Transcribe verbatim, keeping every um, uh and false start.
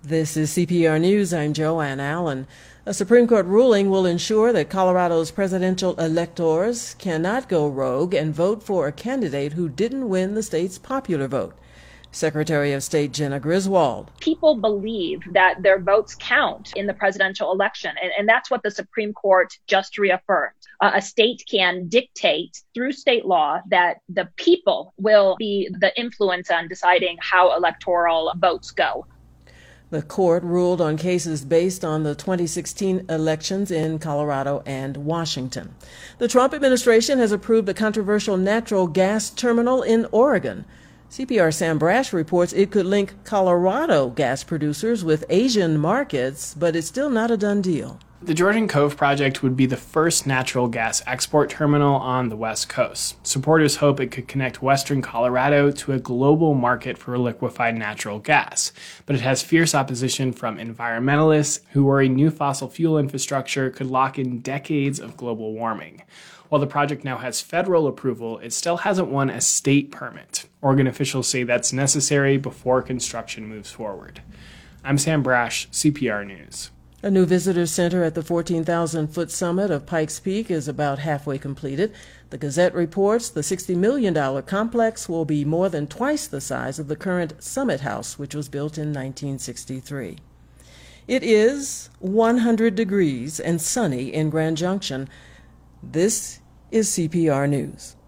This is C P R News. I'm Joanne Allen. A Supreme Court ruling will ensure that Colorado's presidential electors cannot go rogue and vote for a candidate who didn't win the state's popular vote. Secretary of State Jena Griswold. People believe that their votes count in the presidential election, and, and that's what the Supreme Court just reaffirmed. Uh, a state can dictate through state law that the people will be the influence on deciding how electoral votes go. The court ruled on cases based on the twenty sixteen elections in Colorado and Washington. The Trump administration has approved a controversial natural gas terminal in Oregon. C P R Sam Brash reports it could link Colorado gas producers with Asian markets, but it's still not a done deal. The Georgian Cove project would be the first natural gas export terminal on the West Coast. Supporters hope it could connect western Colorado to a global market for liquefied natural gas, but it has fierce opposition from environmentalists who worry new fossil fuel infrastructure could lock in decades of global warming. While the project now has federal approval, it still hasn't won a state permit. Oregon officials say that's necessary before construction moves forward. I'm Sam Brash, C P R News. A new visitor center at the fourteen thousand foot summit of Pikes Peak is about halfway completed. The Gazette reports the sixty million dollars complex will be more than twice the size of the current Summit House, which was built in nineteen sixty-three. It is one hundred degrees and sunny in Grand Junction. This is C P R News.